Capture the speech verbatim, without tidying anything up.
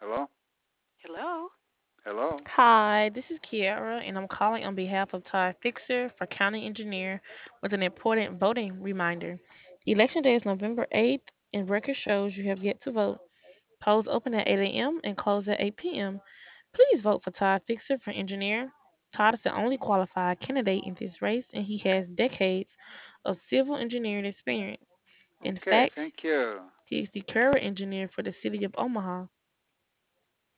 Hello? Hello. Hello? Hi, this is Kiara, and I'm calling on behalf of Todd Fixer for County Engineer with an important voting reminder. Election day is November eighth, and record shows you have yet to vote. Polls open at eight a m and close at eight p m. Please vote for Todd Fixer for engineer. Todd is the only qualified candidate in this race, and he has decades of civil engineering experience. In Okay, fact, thank you. he is the current engineer for the city of Omaha.